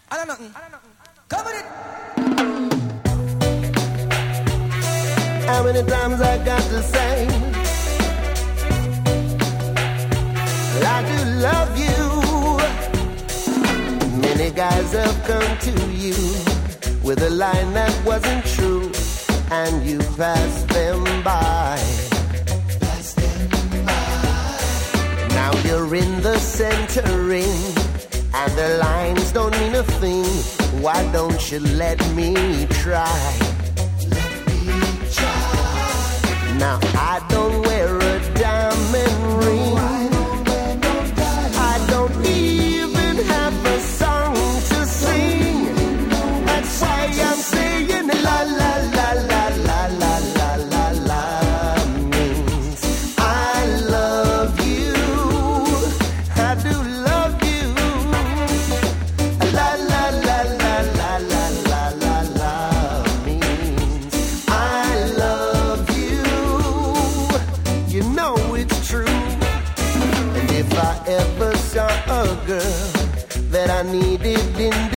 I don't know. Cover it. How many times I got to say, I do love you. Many guys have come to you with a line that wasn't true, and you passed them by. Now you're in the center ring, and the lines don't mean a thing. Why don't you let me try? Now I don't wear a diamond ring. I don't even have a song to sing. That's why I'm saying la la la la la la la la la means I love you. I do love you. La la la la la la la la la means I love you. You know it's true. And if I ever saw a girl that I needed in